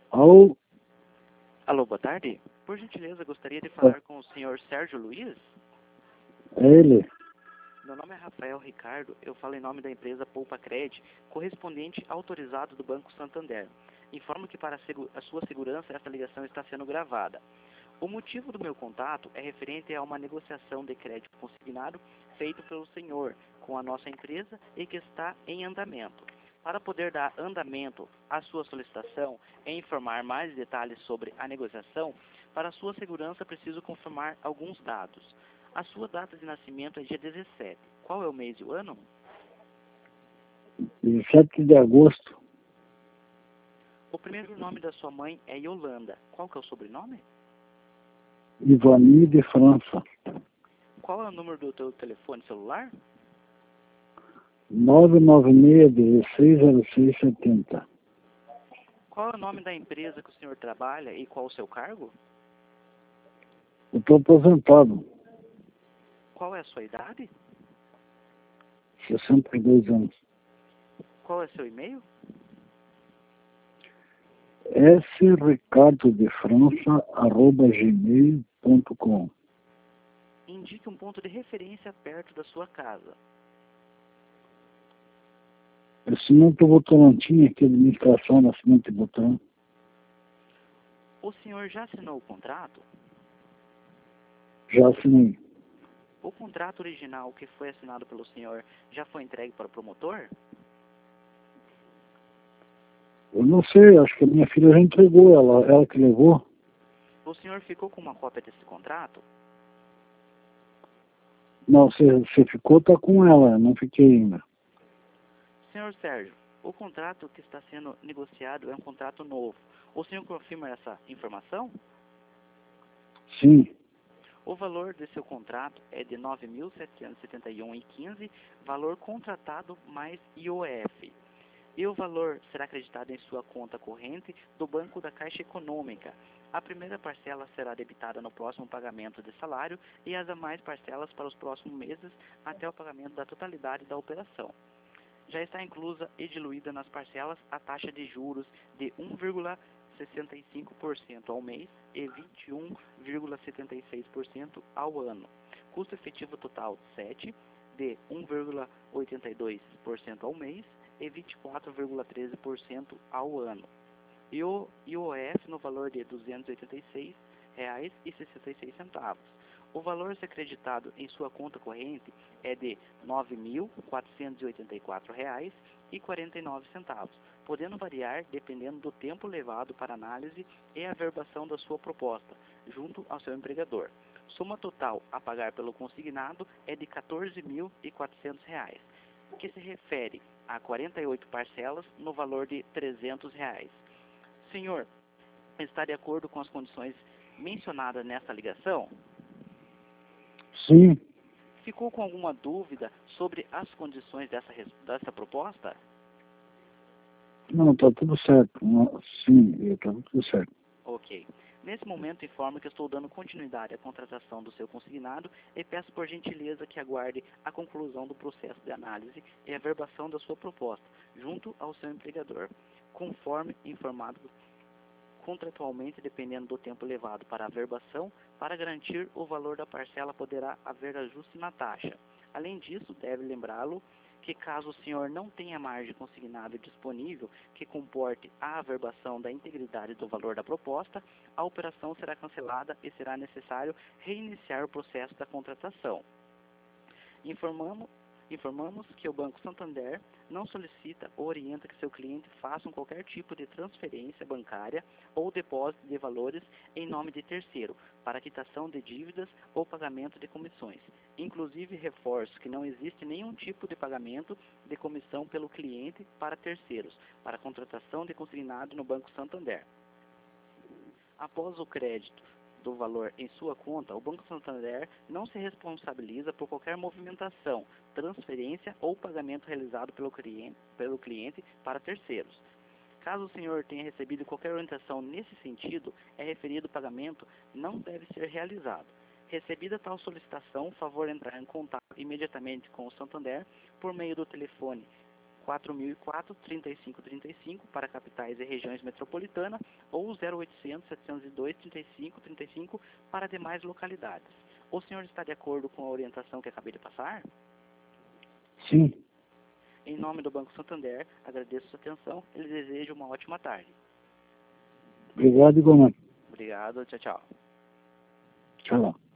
Alô? Alô, boa tarde. Por gentileza, gostaria de falar com o senhor Sérgio Luiz? É ele? Meu nome é Rafael Ricardo, eu falo em nome da empresa Poupa Cred, correspondente autorizado do Banco Santander. Informo que para a sua segurança esta ligação está sendo gravada. O motivo do meu contato é referente a uma negociação de crédito consignado feito pelo senhor com a nossa empresa e que está em andamento. Para poder dar andamento à sua solicitação e informar mais detalhes sobre a negociação, para sua segurança preciso confirmar alguns dados. A sua data de nascimento é dia 17. Qual é o mês e o ano? 17 de agosto. O primeiro nome da sua mãe é Yolanda. Qual que é o sobrenome? Ivani de França. Qual é o número do teu telefone celular? 996-160670. Qual é o nome da empresa que o senhor trabalha e qual o seu cargo? Eu estou aposentado. Qual é a sua idade? 62 anos. Qual é seu e-mail? sricardodefrança@gmail.com. Indique um ponto de referência perto da sua casa. Nascimento Votorantim, aqui, administração Nascimento Votorantim. O senhor já assinou o contrato? Já assinei. O contrato original que foi assinado pelo senhor já foi entregue para o promotor? Eu não sei, acho que a minha filha já entregou, ela que levou. O senhor ficou com uma cópia desse contrato? Não, você ficou, tá com ela, não fiquei ainda. Senhor Sérgio, o contrato que está sendo negociado é um contrato novo. O senhor confirma essa informação? Sim, O valor de seu contrato é de R$ 9.771,15, valor contratado mais IOF. E o valor será acreditado em sua conta corrente do Banco da Caixa Econômica. A primeira parcela será debitada no próximo pagamento de salário e as demais parcelas para os próximos meses até o pagamento da totalidade da operação. Já está inclusa e diluída nas parcelas a taxa de juros de 1,65% ao mês e 21,76% ao ano. Custo efetivo total 7, de 1,82% ao mês e 24,13% ao ano. E o IOF no valor de R$ 286,66. O valor a ser acreditado em sua conta corrente é de R$ 9.484,49, podendo variar dependendo do tempo levado para análise e averbação da sua proposta, junto ao seu empregador. Soma total a pagar pelo consignado é de R$ 14.400, que se refere a 48 parcelas no valor de R$ 300. Senhor, está de acordo com as condições mencionadas nesta ligação? sim. Ficou com alguma dúvida sobre as condições dessa proposta? Não, tá tudo certo. Sim, tá tudo certo. Ok. Nesse momento, informo que estou dando continuidade à contratação do seu consignado e peço por gentileza que aguarde a conclusão do processo de análise e averbação da sua proposta, junto ao seu empregador, conforme informado contratualmente, dependendo do tempo levado para a averbação. Para garantir o valor da parcela, poderá haver ajuste na taxa. Além disso, deve lembrá-lo que caso o senhor não tenha margem consignada disponível que comporte a averbação da integridade do valor da proposta, a operação será cancelada e será necessário reiniciar o processo da contratação. Informamos que o Banco Santander não solicita ou orienta que seu cliente faça qualquer tipo de transferência bancária ou depósito de valores em nome de terceiro, para quitação de dívidas ou pagamento de comissões. Inclusive, reforço que não existe nenhum tipo de pagamento de comissão pelo cliente para terceiros, para contratação de consignado no Banco Santander. Após o crédito do valor em sua conta, o Banco Santander não se responsabiliza por qualquer movimentação, transferência ou pagamento realizado pelo cliente para terceiros. Caso o senhor tenha recebido qualquer orientação nesse sentido, é referido o pagamento não deve ser realizado. Recebida tal solicitação, favor entrar em contato imediatamente com o Santander por meio do telefone 4004-3535 para capitais e regiões metropolitanas ou 0800-702-3535 para demais localidades. O senhor está de acordo com a orientação que acabei de passar? Sim. Em nome do Banco Santander, agradeço sua atenção e lhe desejo uma ótima tarde. Obrigado, igualmente. Obrigado, tchau, tchau. Tchau.